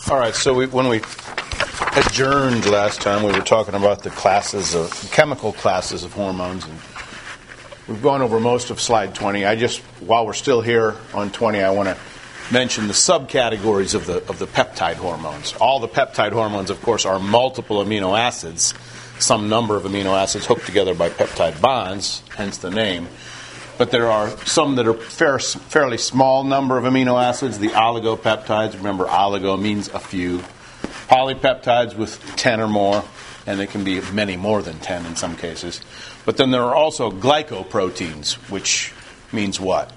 All right, so when we adjourned last time, we were talking about the chemical classes of hormones, and we've gone over most of slide 20. While we're still here on 20, I want to mention the subcategories of the peptide hormones. All the peptide hormones, of course, are multiple amino acids, some number of amino acids hooked together by peptide bonds, hence the name. But there are some that are fairly small number of amino acids, the oligopeptides. Remember, oligo means a few. Polypeptides with 10 or more, and they can be many more than 10 in some cases. But then there are also glycoproteins, which means what?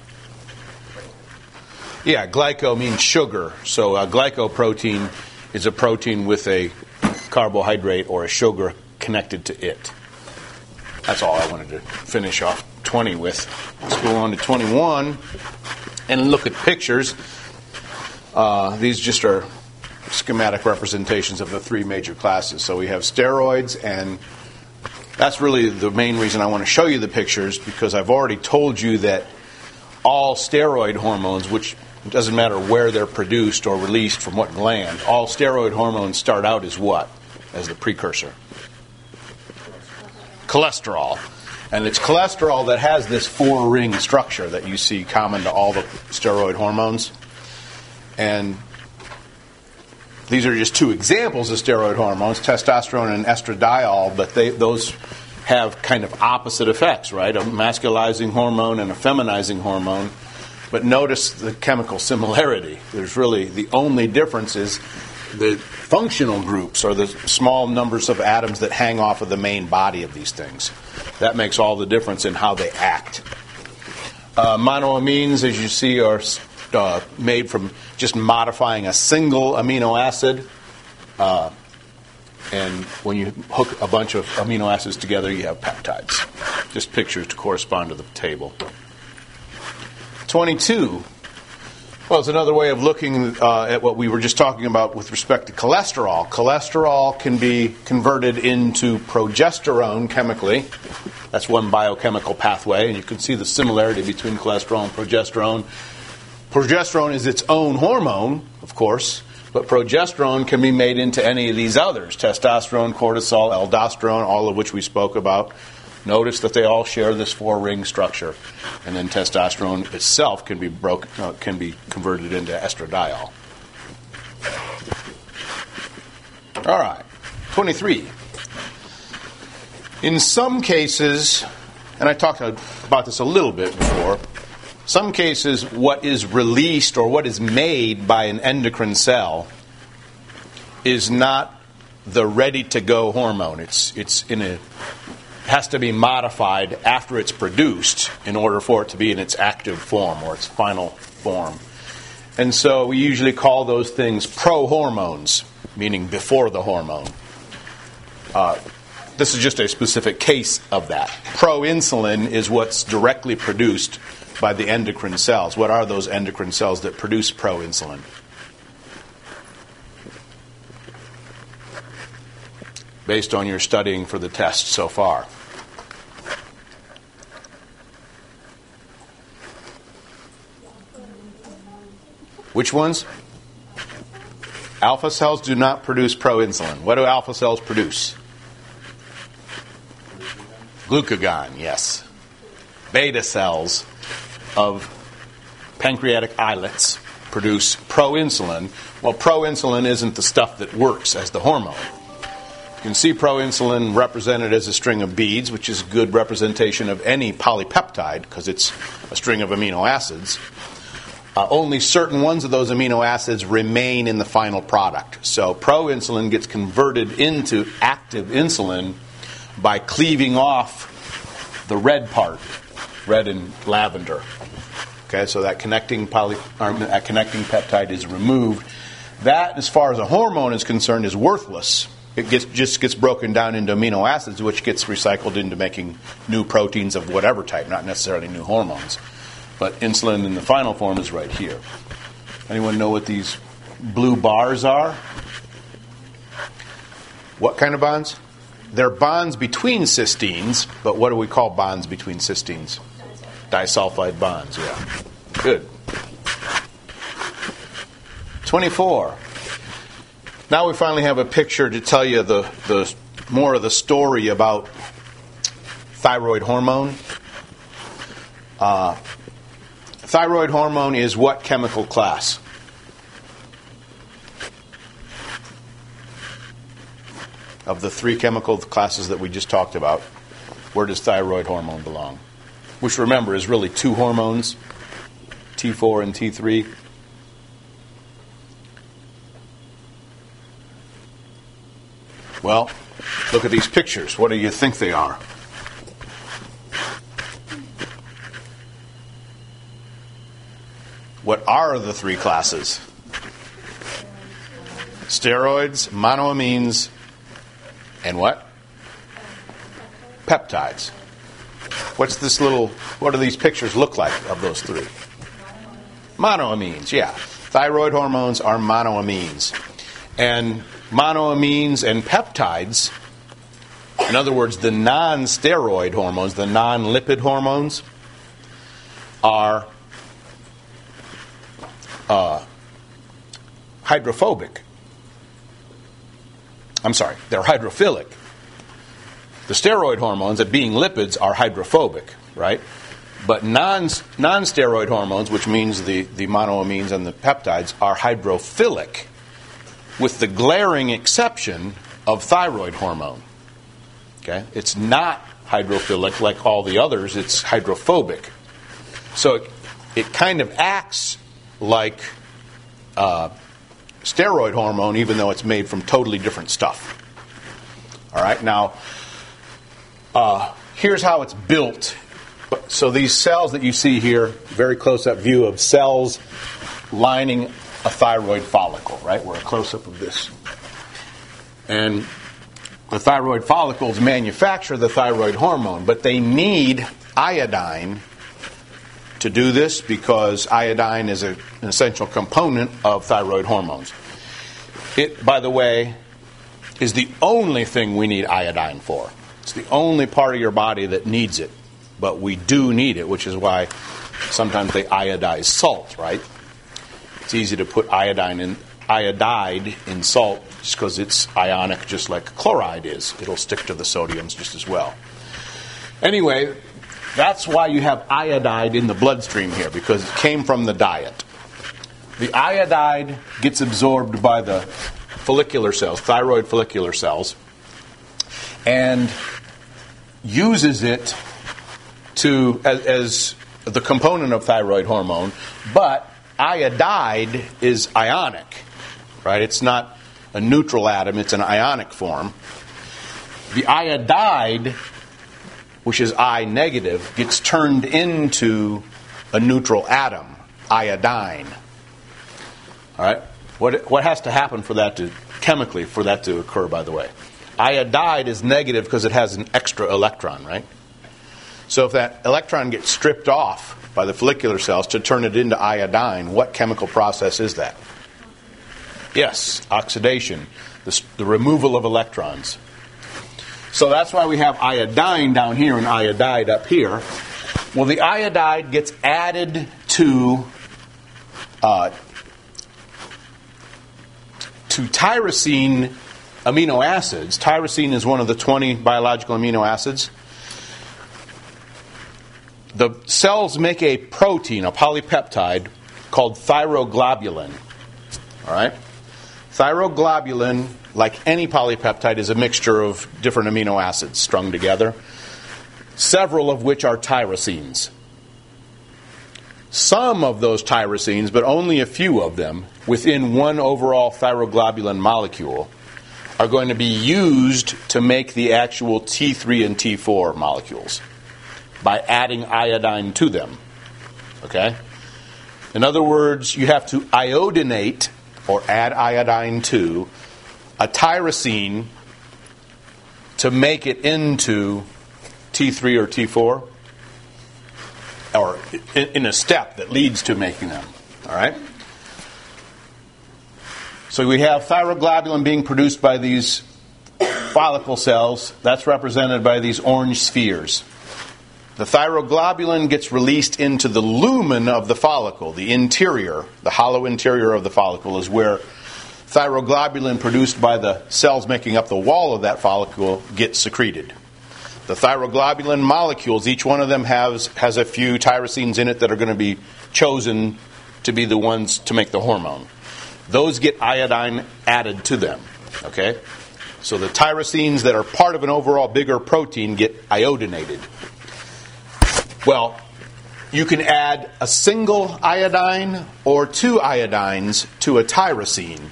Yeah, glyco means sugar. So a glycoprotein is a protein with a carbohydrate or a sugar connected to it. That's all I wanted to finish off 20 with. Let's go on to 21 and look at pictures. These just are schematic representations of the three major classes. So we have steroids, and that's really the main reason I want to show you the pictures, because I've already told you that all steroid hormones, which doesn't matter where they're produced or released from what gland, all steroid hormones start out as what? As the precursor? Cholesterol. And it's cholesterol that has this four-ring structure that you see common to all the steroid hormones. And these are just two examples of steroid hormones, testosterone and estradiol, but those have kind of opposite effects, right? A masculizing hormone and a feminizing hormone. But notice the chemical similarity. There's really the only difference is the functional groups, or the small numbers of atoms that hang off of the main body of these things. That makes all the difference in how they act. Monoamines, as you see, are made from just modifying a single amino acid. And when you hook a bunch of amino acids together, you have peptides. Just pictures to correspond to the table. 22. Well, it's another way of looking at what we were just talking about with respect to cholesterol. Cholesterol can be converted into progesterone chemically. That's one biochemical pathway, and you can see the similarity between cholesterol and progesterone. Progesterone is its own hormone, of course, but progesterone can be made into any of these others: testosterone, cortisol, aldosterone, all of which we spoke about. Notice that they all share this four-ring structure, and then testosterone itself can be converted into estradiol. All right, 23. In some cases, and I talked about this a little bit before, some cases what is released or what is made by an endocrine cell is not the ready-to-go hormone. It has to be modified after it's produced in order for it to be in its active form or its final form. And so we usually call those things prohormones, meaning before the hormone. This is just a specific case of that. Proinsulin is what's directly produced by the endocrine cells. What are those endocrine cells that produce proinsulin? Based on your studying for the test so far. Which ones? Alpha cells do not produce proinsulin. What do alpha cells produce? Glucagon, yes. Beta cells of pancreatic islets produce proinsulin. Well, proinsulin isn't the stuff that works as the hormone. You can see proinsulin represented as a string of beads, which is a good representation of any polypeptide because it's a string of amino acids. Only certain ones of those amino acids remain in the final product. So proinsulin gets converted into active insulin by cleaving off the red part, red and lavender. Okay, so that connecting peptide is removed. That, as far as a hormone is concerned, is worthless. It just gets broken down into amino acids, which gets recycled into making new proteins of whatever type, not necessarily new hormones. But insulin in the final form is right here. Anyone know what these blue bars are? What kind of bonds? They're bonds between cysteines, but what do we call bonds between cysteines? Disulfide bonds, yeah. Good. 24. Now we finally have a picture to tell you the more of the story about thyroid hormone. Thyroid hormone is what chemical class? Of the three chemical classes that we just talked about, where does thyroid hormone belong? Which, remember, is really two hormones, T4 and T3. Well, look at these pictures. What do you think they are? What are the three classes? Steroids, monoamines, and what? Peptides. What do these pictures look like of those three? Monoamines, yeah. Thyroid hormones are monoamines. And monoamines and peptides, in other words, the non-steroid hormones, the non-lipid hormones, are hydrophobic. I'm sorry, they're hydrophilic. The steroid hormones, that being lipids, are hydrophobic, right? But non-steroid hormones, which means the monoamines and the peptides, are hydrophilic, with the glaring exception of thyroid hormone. Okay? It's not hydrophilic like all the others, it's hydrophobic. So it kind of acts like steroid hormone, even though it's made from totally different stuff. All right, now, here's how it's built. So these cells that you see here, very close-up view of cells lining a thyroid follicle, right? We're a close-up of this. And the thyroid follicles manufacture the thyroid hormone, but they need iodine to do this because iodine is an essential component of thyroid hormones. It, by the way, is the only thing we need iodine for. It's the only part of your body that needs it, but we do need it, which is why sometimes they iodize salt, right? It's easy to put iodide in salt just because it's ionic, just like chloride is. It'll stick to the sodiums just as well. Anyway, that's why you have iodide in the bloodstream here, because it came from the diet. The iodide gets absorbed by the follicular cells, thyroid follicular cells, and uses it as the component of thyroid hormone, but iodide is ionic, right? It's not a neutral atom, it's an ionic form. The iodide, which is I negative, gets turned into a neutral atom, iodine. All right? What has to happen for that chemically for that to occur, by the way? Iodide is negative because it has an extra electron, right? So if that electron gets stripped off by the follicular cells to turn it into iodine, what chemical process is that? Yes, oxidation, the removal of electrons. So that's why we have iodine down here and iodide up here. Well, the iodide gets added to tyrosine amino acids. Tyrosine is one of the 20 biological amino acids. The cells make a protein, a polypeptide, called thyroglobulin. All right? Thyroglobulin, like any polypeptide, is a mixture of different amino acids strung together, several of which are tyrosines. Some of those tyrosines, but only a few of them, within one overall thyroglobulin molecule, are going to be used to make the actual T3 and T4 molecules by adding iodine to them. Okay? In other words, you have to iodinate, or add iodine to, a tyrosine to make it into T3 or T4, or in a step that leads to making them. All right? So we have thyroglobulin being produced by these follicle cells. That's represented by these orange spheres. The thyroglobulin gets released into the lumen of the follicle, the interior, the hollow interior of the follicle is where thyroglobulin produced by the cells making up the wall of that follicle gets secreted. The thyroglobulin molecules, each one of them has a few tyrosines in it that are going to be chosen to be the ones to make the hormone. Those get iodine added to them. Okay? So the tyrosines that are part of an overall bigger protein get iodinated. Well, you can add a single iodine or two iodines to a tyrosine.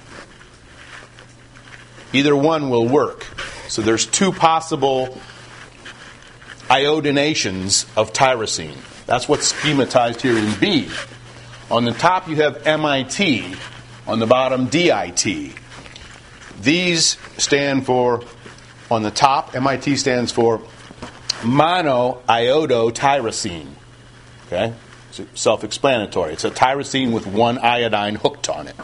Either one will work. So there's two possible iodinations of tyrosine. That's what's schematized here in B. On the top you have MIT, on the bottom DIT. These stand for, on the top, MIT stands for monoiodotyrosine. Okay? It's self-explanatory. It's a tyrosine with one iodine hooked on it.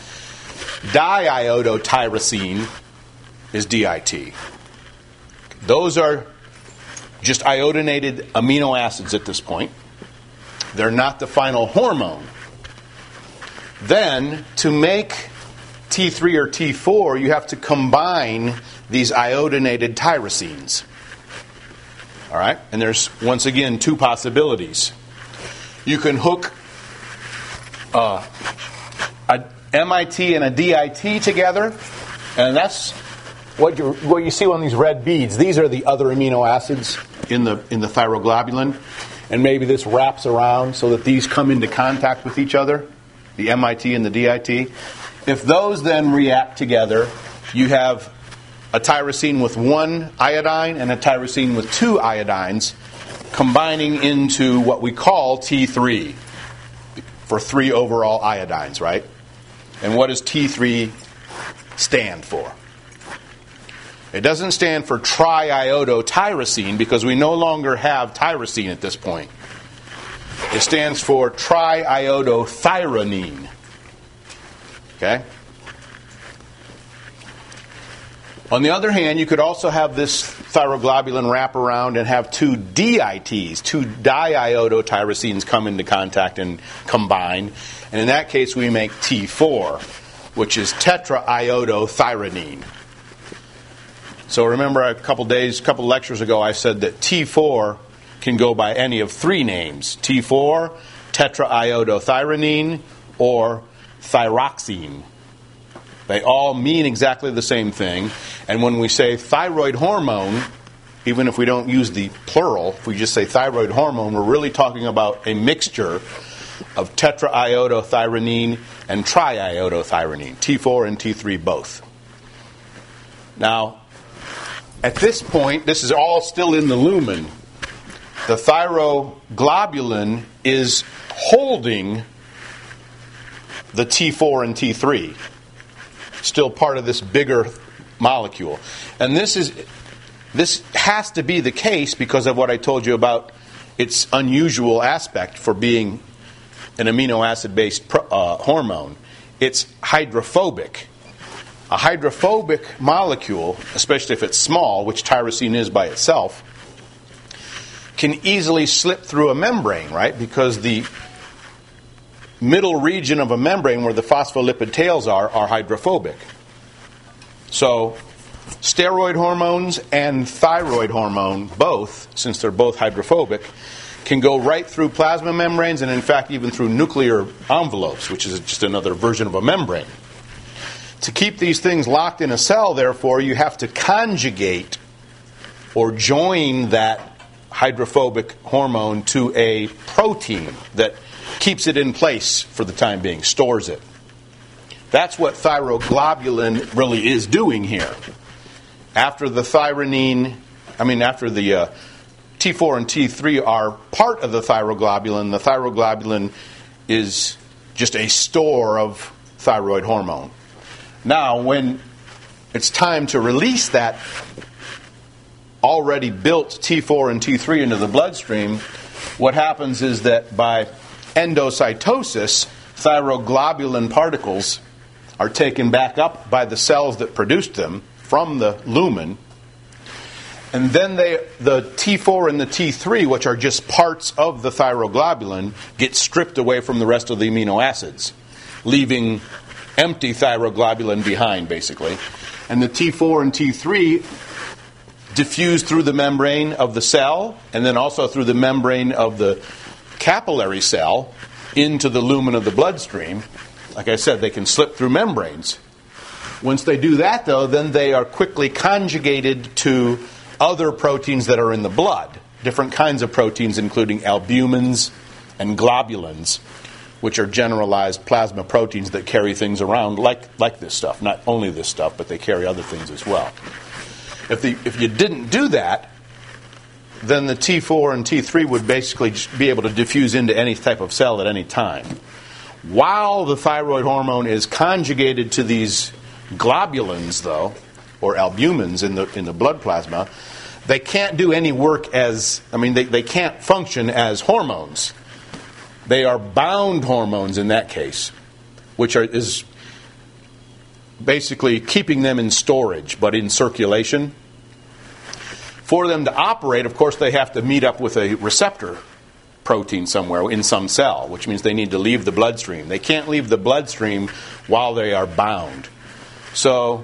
Diiodotyrosine is DIT. Those are just iodinated amino acids at this point. They're not the final hormone. Then, to make T3 or T4, you have to combine these iodinated tyrosines. All right? And there's, once again, two possibilities. You can hook a MIT and a DIT together, and that's what you see on these red beads. These are the other amino acids in the thyroglobulin, and maybe this wraps around so that these come into contact with each other, the MIT and the DIT. If those then react together, you have a tyrosine with one iodine and a tyrosine with two iodines combining into what we call T3 for three overall iodines, right? And what does T3 stand for? It doesn't stand for triiodotyrosine because we no longer have tyrosine at this point. It stands for triiodothyronine. Okay? On the other hand, you could also have this thyroglobulin wrap around and have two DITs, two diiodotyrosines come into contact and combine. And in that case, we make T4, which is tetraiodothyronine. So remember a couple lectures ago, I said that T4 can go by any of three names. T4, tetraiodothyronine, or thyroxine. They all mean exactly the same thing. And when we say thyroid hormone, even if we don't use the plural, if we just say thyroid hormone, we're really talking about a mixture of tetraiodothyronine and triiodothyronine, T4 and T3 both. Now, at this point, this is all still in the lumen. The thyroglobulin is holding the T4 and T3, still part of this bigger molecule. And this has to be the case because of what I told you about its unusual aspect for being an amino acid-based hormone. It's hydrophobic. A hydrophobic molecule, especially if it's small, which tyrosine is by itself, can easily slip through a membrane, right? Because the middle region of a membrane where the phospholipid tails are hydrophobic. So steroid hormones and thyroid hormone, both, since they're both hydrophobic, can go right through plasma membranes and in fact even through nuclear envelopes, which is just another version of a membrane. To keep these things locked in a cell, therefore, you have to conjugate or join that hydrophobic hormone to a protein that keeps it in place for the time being, stores it. That's what thyroglobulin really is doing here. After the T4 and T3 are part of the thyroglobulin is just a store of thyroid hormone. Now, when it's time to release that already built T4 and T3 into the bloodstream, what happens is that by endocytosis, thyroglobulin particles are taken back up by the cells that produced them from the lumen, and then the T4 and the T3, which are just parts of the thyroglobulin, get stripped away from the rest of the amino acids, leaving empty thyroglobulin behind, basically. And the T4 and T3 diffuse through the membrane of the cell and then also through the membrane of the capillary cell into the lumen of the bloodstream. Like I said, they can slip through membranes. Once they do that, though, then they are quickly conjugated to other proteins that are in the blood. Different kinds of proteins, including albumins and globulins, which are generalized plasma proteins that carry things around like this stuff. Not only this stuff, but they carry other things as well. If you didn't do that, then the T4 and T3 would basically be able to diffuse into any type of cell at any time. While the thyroid hormone is conjugated to these globulins, though, or albumins in the blood plasma, they can't do any work they can't function as hormones. They are bound hormones in that case, which is basically keeping them in storage, but in circulation. For them to operate, of course, they have to meet up with a receptor protein somewhere in some cell, which means they need to leave the bloodstream. They can't leave the bloodstream while they are bound. So,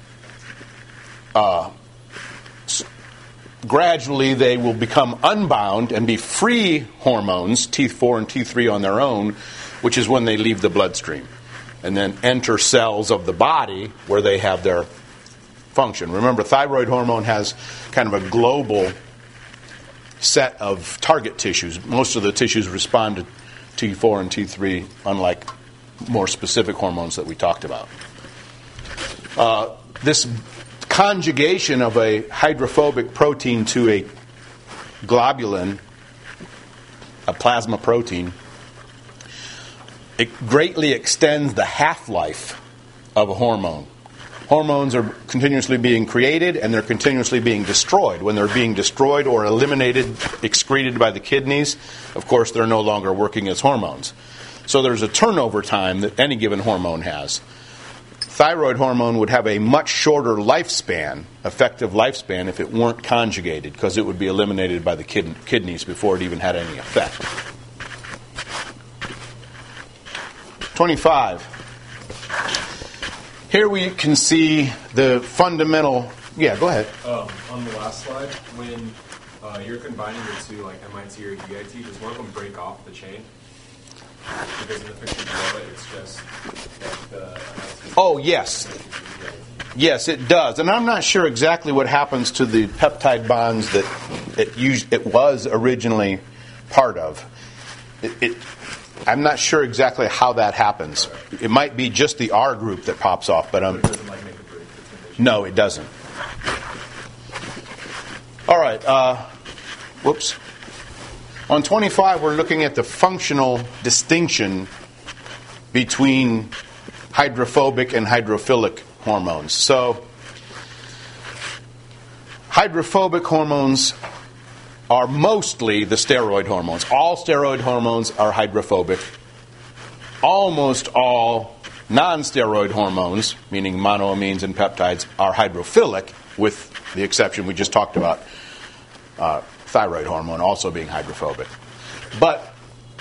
gradually they will become unbound and be free hormones, T4 and T3 on their own, which is when they leave the bloodstream and then enter cells of the body where they have their function. Remember, thyroid hormone has kind of a global set of target tissues. Most of the tissues respond to T4 and T3, unlike more specific hormones that we talked about. This conjugation of a hydrophobic protein to a globulin, a plasma protein, it greatly extends the half-life of a hormone. Hormones are continuously being created and they're continuously being destroyed. When they're being destroyed or eliminated, excreted by the kidneys, of course they're no longer working as hormones. So there's a turnover time that any given hormone has. Thyroid hormone would have a much shorter lifespan, effective lifespan, if it weren't conjugated, because it would be eliminated by the kidneys before it even had any effect. 25. Here we can see the fundamental... Yeah, go ahead. On the last slide, when you're combining the two, like MIT or DIT, does one of them break off the chain? Because in the picture below it, it's just like the MIT... Oh, yes. Yes, it does. And I'm not sure exactly what happens to the peptide bonds that it was originally part of. I'm not sure exactly how that happens. It might be just the R group that pops off, but it doesn't make a break. No, it doesn't. All right. Whoops. On 25, we're looking at the functional distinction between hydrophobic and hydrophilic hormones. So, hydrophobic hormones are mostly the steroid hormones. All steroid hormones are hydrophobic. Almost all non-steroid hormones, meaning monoamines and peptides, are hydrophilic, with the exception we just talked about, thyroid hormone also being hydrophobic. But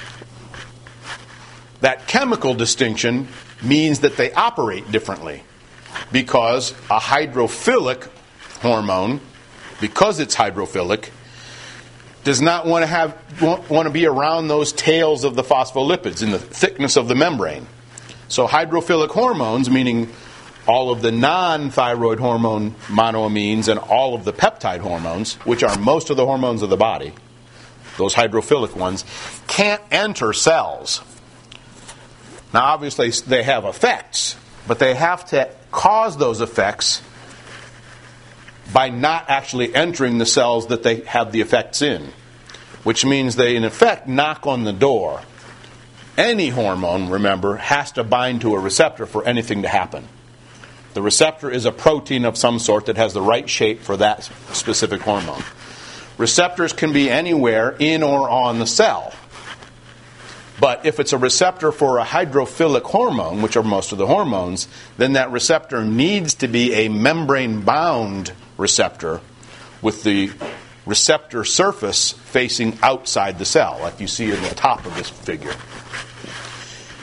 that chemical distinction means that they operate differently, because a hydrophilic hormone, because it's hydrophilic, does not want to be around those tails of the phospholipids in the thickness of the membrane. So hydrophilic hormones, meaning all of the non-thyroid hormone monoamines and all of the peptide hormones, which are most of the hormones of the body, those hydrophilic ones, can't enter cells. Now, obviously, they have effects, but they have to cause those effects by not actually entering the cells that they have the effects in, which means they, in effect, knock on the door. Any hormone, remember, has to bind to a receptor for anything to happen. The receptor is a protein of some sort that has the right shape for that specific hormone. Receptors can be anywhere in or on the cell. But if it's a receptor for a hydrophilic hormone, which are most of the hormones, then that receptor needs to be a membrane-bound receptor with the receptor surface facing outside the cell, like you see in the top of this figure.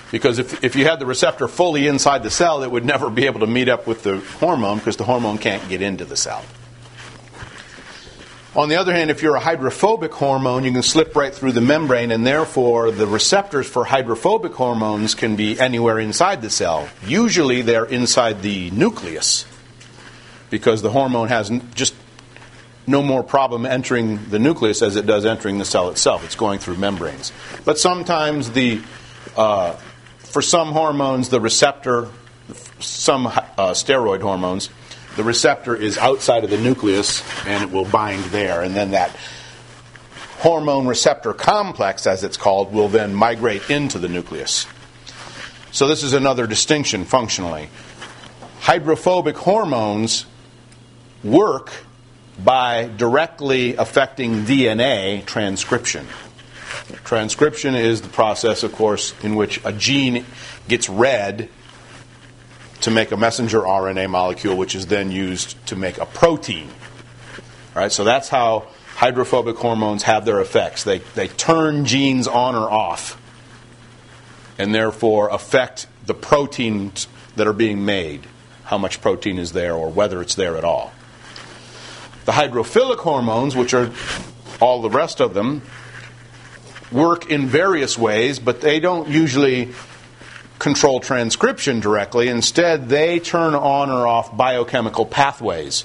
Because if you had the receptor fully inside the cell, it would never be able to meet up with the hormone because the hormone can't get into the cell. On the other hand, if you're a hydrophobic hormone, you can slip right through the membrane, and therefore the receptors for hydrophobic hormones can be anywhere inside the cell. Usually they're inside the nucleus because the hormone has just no more problem entering the nucleus as it does entering the cell itself. It's going through membranes. But sometimes for some hormones, the receptor, some steroid hormones, the receptor is outside of the nucleus and it will bind there. And then that hormone receptor complex, as it's called, will then migrate into the nucleus. So this is another distinction functionally. Hydrophobic hormones work by directly affecting DNA transcription. Transcription is the process, of course, in which a gene gets read to make a messenger RNA molecule, which is then used to make a protein. All right, so that's how hydrophobic hormones have their effects. They turn genes on or off, and therefore affect the proteins that are being made, how much protein is there or whether it's there at all. The hydrophilic hormones, which are all the rest of them, work in various ways, but they don't usually control transcription directly. Instead, they turn on or off biochemical pathways,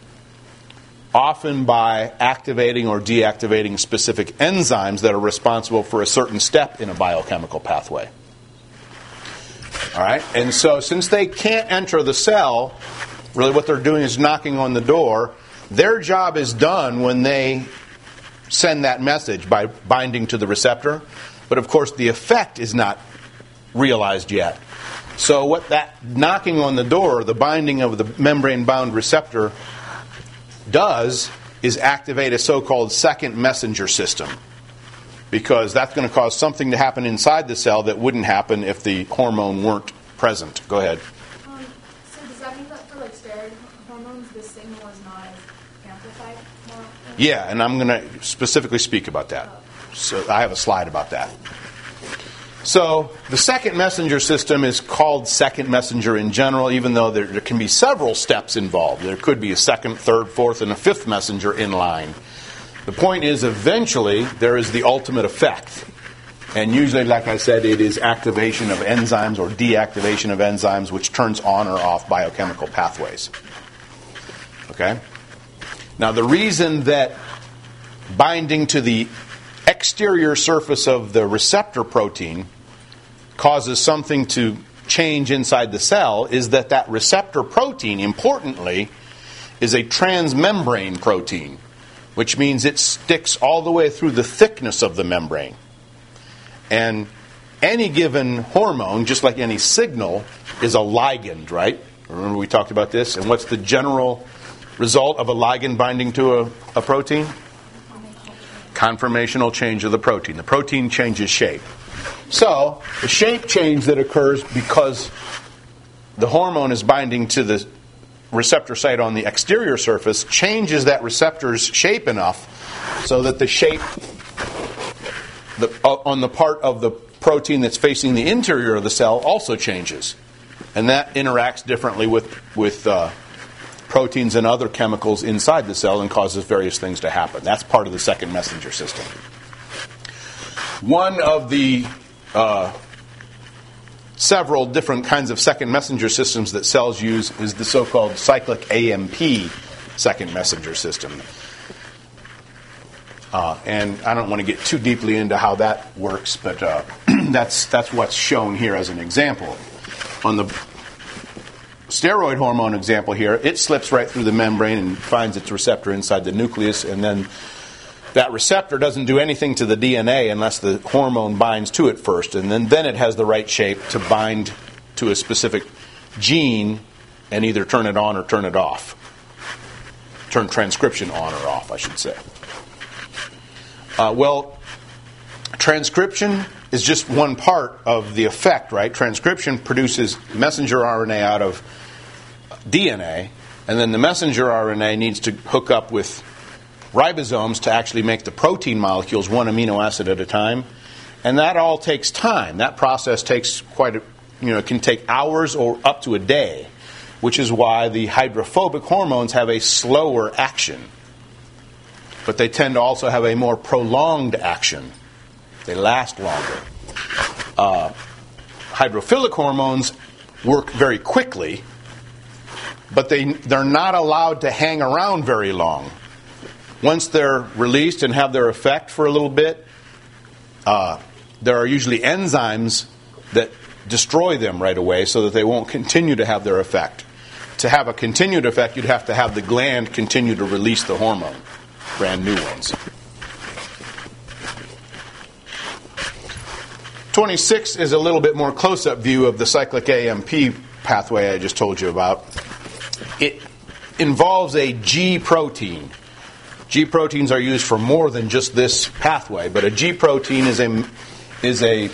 often by activating or deactivating specific enzymes that are responsible for a certain step in a biochemical pathway. All right? And so since they can't enter the cell, really what they're doing is knocking on the door. Their job is done when they send that message by binding to the receptor. But of course, the effect is not realized yet. So what that knocking on the door, the binding of the membrane-bound receptor, does is activate a so-called second messenger system. Because that's going to cause something to happen inside the cell that wouldn't happen if the hormone weren't present. Go ahead. So does that mean that for steroid hormones, the signal is not as amplified more often? Yeah, and I'm going to specifically speak about that. So I have a slide about that. So the second messenger system is called second messenger in general, even though there can be several steps involved. There could be a second, third, fourth, and a fifth messenger in line. The point is, eventually, there is the ultimate effect. And usually, like I said, it is activation of enzymes or deactivation of enzymes, which turns on or off biochemical pathways. Okay? Now, the reason that binding to the exterior surface of the receptor protein causes something to change inside the cell is that receptor protein, importantly, is a transmembrane protein, which means it sticks all the way through the thickness of the membrane. And any given hormone, just like any signal, is a ligand, right? Remember we talked about this? And what's the general result of a ligand binding to a protein? Conformational change of the protein. The protein changes shape. So, the shape change that occurs because the hormone is binding to the receptor site on the exterior surface changes that receptor's shape enough so that the shape on the part of the protein that's facing the interior of the cell also changes. And that interacts differently with proteins and other chemicals inside the cell and causes various things to happen. That's part of the second messenger system. One of the several different kinds of second messenger systems that cells use is the so-called cyclic AMP second messenger system. And I don't want to get too deeply into how that works, but that's what's shown here as an example. On the steroid hormone example here, it slips right through the membrane and finds its receptor inside the nucleus, and then that receptor doesn't do anything to the DNA unless the hormone binds to it first, and then it has the right shape to bind to a specific gene and either turn it on or turn it off. Turn transcription on or off, I should say. Transcription is just one part of the effect, right? Transcription produces messenger RNA out of DNA, and then the messenger RNA needs to hook up with ribosomes to actually make the protein molecules one amino acid at a time. And that all takes time. That process takes it can take hours or up to a day, which is why the hydrophobic hormones have a slower action. But they tend to also have a more prolonged action. They last longer. Hydrophilic hormones work very quickly, but they're not allowed to hang around very long. Once they're released and have their effect for a little bit, there are usually enzymes that destroy them right away so that they won't continue to have their effect. To have a continued effect, you'd have to have the gland continue to release the hormone, brand new ones. 26 is a little bit more close-up view of the cyclic AMP pathway I just told you about. It involves a G protein. G proteins are used for more than just this pathway, but a G protein is a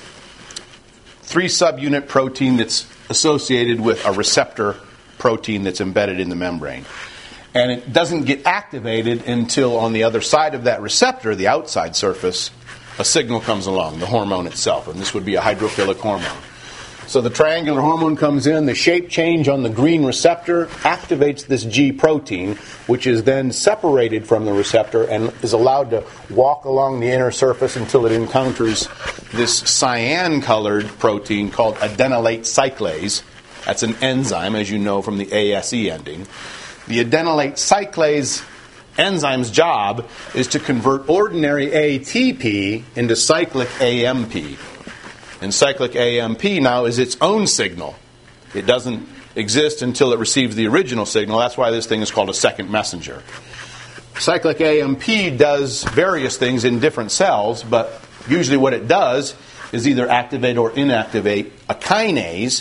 3-subunit protein that's associated with a receptor protein that's embedded in the membrane. And it doesn't get activated until on the other side of that receptor, the outside surface, a signal comes along, the hormone itself, and this would be a hydrophilic hormone. So the triangular hormone comes in, the shape change on the green receptor activates this G protein, which is then separated from the receptor and is allowed to walk along the inner surface until it encounters this cyan-colored protein called adenylate cyclase. That's an enzyme, as you know from the ASE ending. The adenylate cyclase enzyme's job is to convert ordinary ATP into cyclic AMP. And cyclic AMP now is its own signal. It doesn't exist until it receives the original signal. That's why this thing is called a second messenger. Cyclic AMP does various things in different cells, but usually what it does is either activate or inactivate a kinase.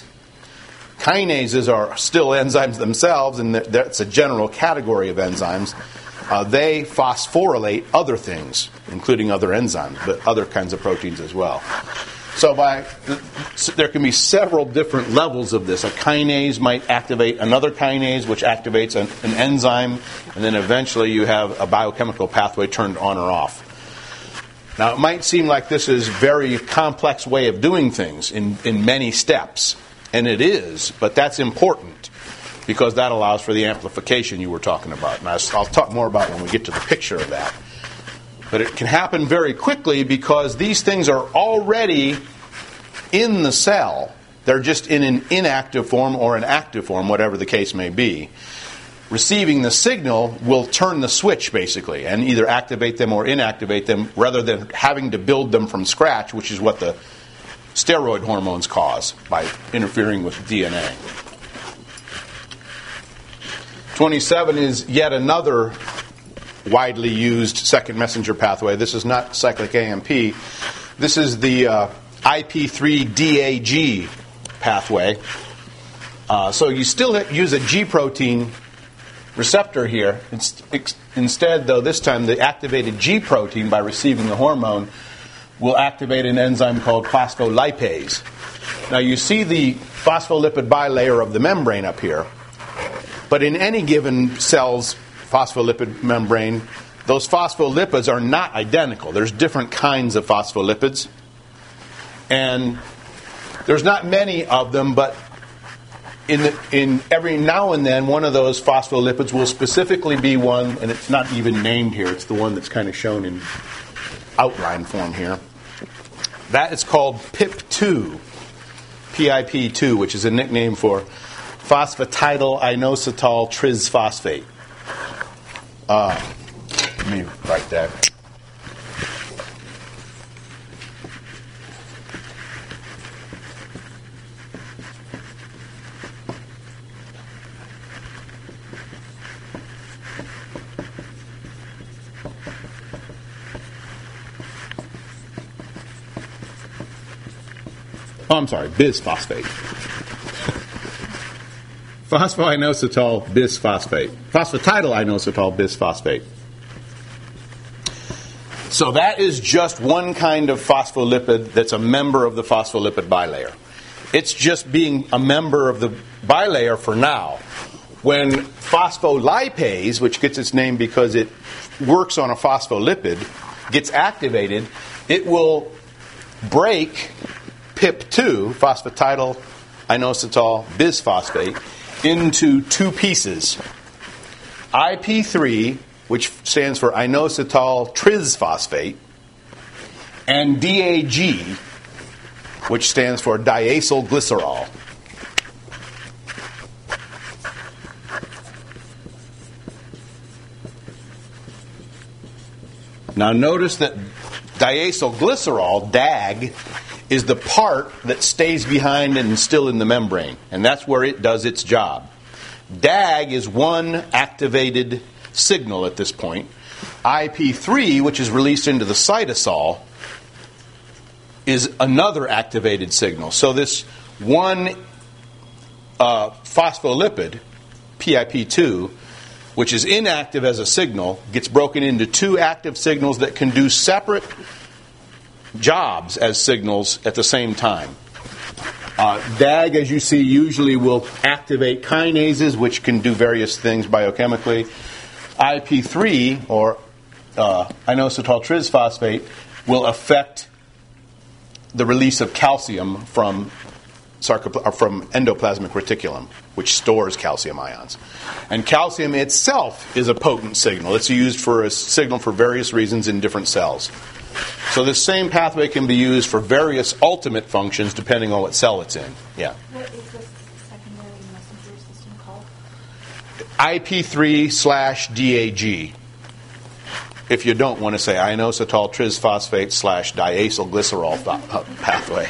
Kinases are still enzymes themselves, and that's a general category of enzymes. They phosphorylate other things, including other enzymes, but other kinds of proteins as well. So there can be several different levels of this. A kinase might activate another kinase, which activates an enzyme, and then eventually you have a biochemical pathway turned on or off. Now, it might seem like this is a very complex way of doing things in many steps, and it is, but that's important because that allows for the amplification you were talking about. And I'll talk more about it when we get to the picture of that. But it can happen very quickly because these things are already in the cell. They're just in an inactive form or an active form, whatever the case may be. Receiving the signal will turn the switch, basically, and either activate them or inactivate them rather than having to build them from scratch, which is what the steroid hormones cause by interfering with DNA. 27 is yet another widely used second messenger pathway. This is not cyclic AMP. This is the IP3-DAG pathway. So you still use a G protein receptor here. Instead, though, this time the activated G protein, by receiving the hormone, will activate an enzyme called phospholipase. Now you see the phospholipid bilayer of the membrane up here. But in any given cell's phospholipid membrane, those phospholipids are not identical. There's different kinds of phospholipids. And there's not many of them, but in every now and then, one of those phospholipids will specifically be one, and it's not even named here. It's the one that's kind of shown in outline form here. That is called PIP2, PIP2, which is a nickname for phosphatidyl inositol trisphosphate. Let me write that. Oh, I'm sorry, bisphosphate. Phosphoinositol bisphosphate. Phosphatidyl inositol bisphosphate. So that is just one kind of phospholipid that's a member of the phospholipid bilayer. It's just being a member of the bilayer for now. When phospholipase, which gets its name because it works on a phospholipid, gets activated, it will break PIP2, phosphatidyl inositol bisphosphate, into two pieces. IP3, which stands for inositol trisphosphate, and DAG, which stands for diacylglycerol. Now notice that diacylglycerol, DAG, is the part that stays behind and still in the membrane, and that's where it does its job. DAG is one activated signal at this point. IP3, which is released into the cytosol, is another activated signal. So this one phospholipid, PIP2, which is inactive as a signal, gets broken into two active signals that can do separate jobs as signals at the same time. DAG, as you see, usually will activate kinases, which can do various things biochemically. IP3, or inositol trisphosphate, will affect the release of calcium from endoplasmic reticulum, which stores calcium ions. And calcium itself is a potent signal. It's used for a signal for various reasons in different cells. So this same pathway can be used for various ultimate functions depending on what cell it's in. Yeah. What is this secondary messenger system called? IP3/DAG. If you don't want to say inositol trisphosphate/diacylglycerol pathway.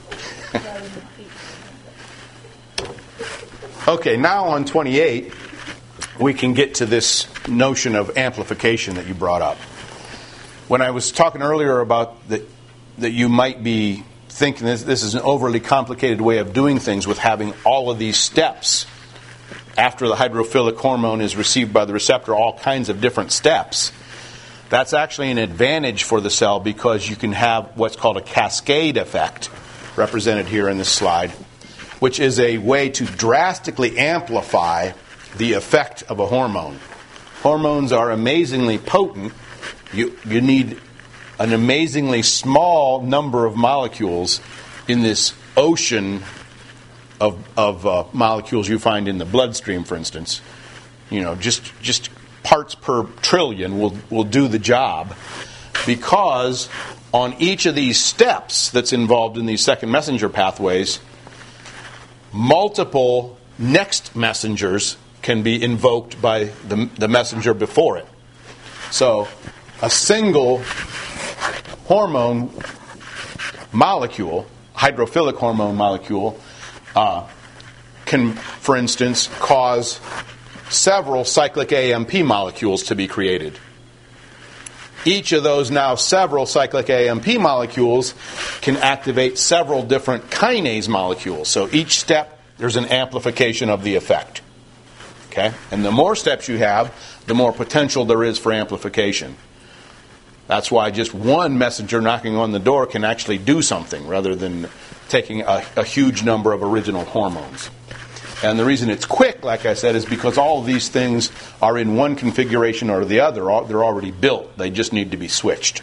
Okay, now on 28, we can get to this notion of amplification that you brought up. When I was talking earlier about that you might be thinking this is an overly complicated way of doing things with having all of these steps after the hydrophilic hormone is received by the receptor, all kinds of different steps. That's actually an advantage for the cell because you can have what's called a cascade effect, represented here in this slide, which is a way to drastically amplify the effect of a hormone. Hormones are amazingly potent. You need an amazingly small number of molecules in this ocean of molecules you find in the bloodstream, for instance. Just parts per trillion will do the job, because on each of these steps that's involved in these second messenger pathways, multiple next messengers can be invoked by the messenger before it. So a single hormone molecule, hydrophilic hormone molecule, can, for instance, cause several cyclic AMP molecules to be created. Each of those now several cyclic AMP molecules can activate several different kinase molecules. So each step, there's an amplification of the effect. Okay? And the more steps you have, the more potential there is for amplification. That's why just one messenger knocking on the door can actually do something rather than taking a huge number of original hormones. And the reason it's quick, like I said, is because all of these things are in one configuration or the other. They're already built. They just need to be switched.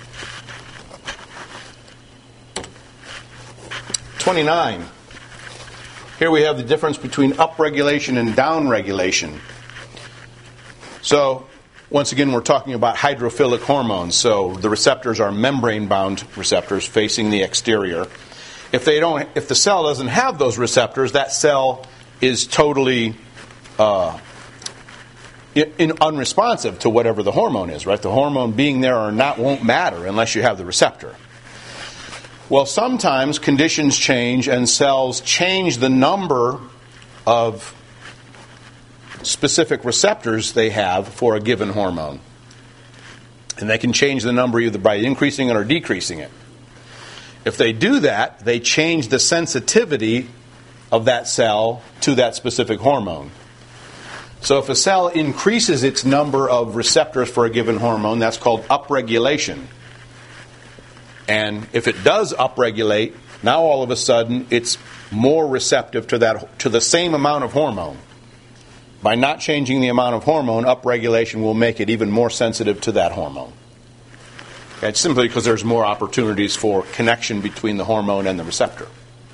29. Here we have the difference between upregulation and downregulation. So, once again, we're talking about hydrophilic hormones. So the receptors are membrane-bound receptors facing the exterior. If the cell doesn't have those receptors, that cell is totally unresponsive to whatever the hormone is, right? The hormone being there or not won't matter unless you have the receptor. Well, sometimes conditions change and cells change the number of specific receptors they have for a given hormone. And they can change the number either by increasing it or decreasing it. If they do that, they change the sensitivity of that cell to that specific hormone. So if a cell increases its number of receptors for a given hormone, that's called upregulation. And if it does upregulate, now all of a sudden it's more receptive to the same amount of hormone. By not changing the amount of hormone, upregulation will make it even more sensitive to that hormone. It's simply because there's more opportunities for connection between the hormone and the receptor.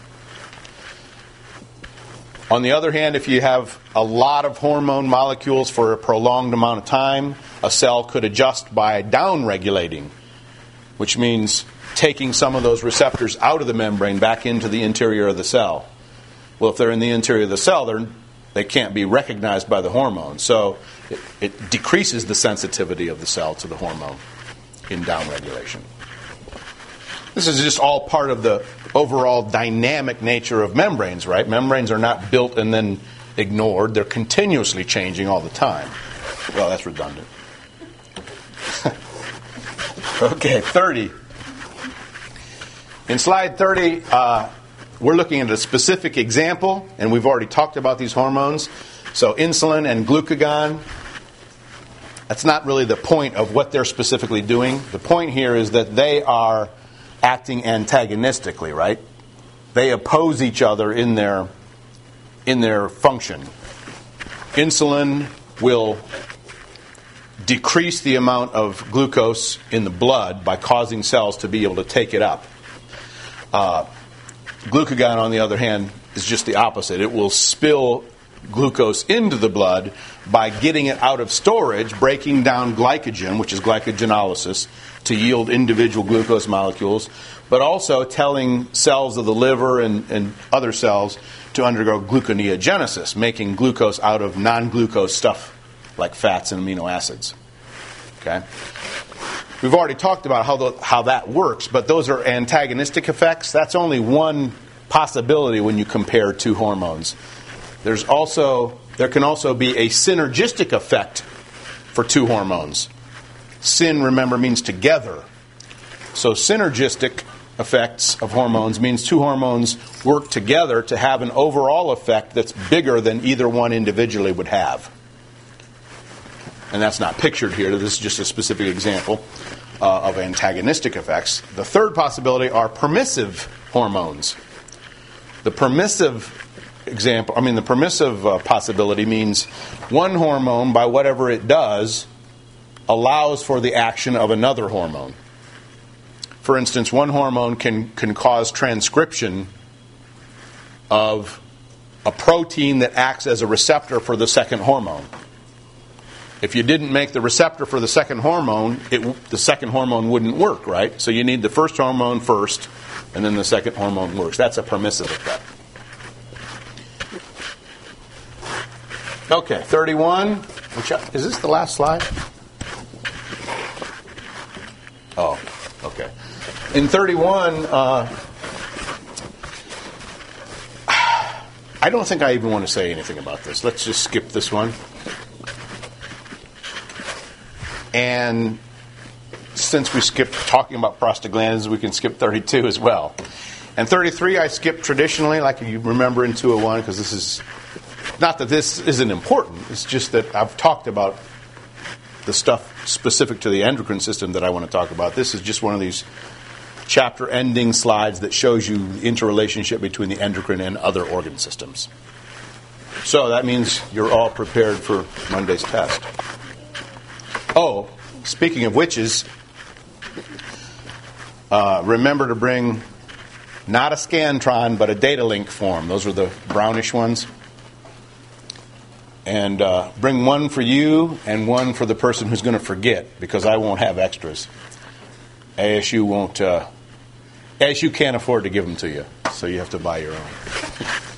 On the other hand, if you have a lot of hormone molecules for a prolonged amount of time, a cell could adjust by down-regulating, which means taking some of those receptors out of the membrane back into the interior of the cell. Well, if they're in the interior of the cell, they can't be recognized by the hormone. So it decreases the sensitivity of the cell to the hormone in downregulation. This is just all part of the overall dynamic nature of membranes, right? Membranes are not built and then ignored. They're continuously changing all the time. Well, that's redundant. Okay, 30. In slide 30, we're looking at a specific example, and we've already talked about these hormones. So insulin and glucagon, that's not really the point of what they're specifically doing. The point here is that they are acting antagonistically, right? They oppose each other in their function. Insulin will decrease the amount of glucose in the blood by causing cells to be able to take it up. Glucagon, on the other hand, is just the opposite. It will spill glucose into the blood by getting it out of storage, breaking down glycogen, which is glycogenolysis, to yield individual glucose molecules, but also telling cells of the liver and other cells to undergo gluconeogenesis, making glucose out of non-glucose stuff like fats and amino acids. Okay? We've already talked about how that works, but those are antagonistic effects. That's only one possibility when you compare two hormones. There can also be a synergistic effect for two hormones. Syn, remember, means together. So synergistic effects of hormones means two hormones work together to have an overall effect that's bigger than either one individually would have. And that's not pictured here. This is just a specific example of antagonistic effects. The third possibility are permissive hormones. The permissive possibility means one hormone, by whatever it does, allows for the action of another hormone. For instance, one hormone can cause transcription of a protein that acts as a receptor for the second hormone. If you didn't make the receptor for the second hormone, the second hormone wouldn't work, right? So you need the first hormone first, and then the second hormone works. That's a permissive effect. Okay, 31. Is this the last slide? Oh, okay. In 31, I don't think I even want to say anything about this. Let's just skip this one. And since we skipped talking about prostaglandins, we can skip 32 as well. And 33 I skipped traditionally, like you remember in 201, because this is, not that this isn't important, it's just that I've talked about the stuff specific to the endocrine system that I want to talk about. This is just one of these chapter-ending slides that shows you the interrelationship between the endocrine and other organ systems. So that means you're all prepared for Monday's test. Oh, speaking of witches, remember to bring not a Scantron, but a data link form. Those are the brownish ones. And bring one for you and one for the person who's going to forget, because I won't have extras. ASU can't afford to give them to you, so you have to buy your own.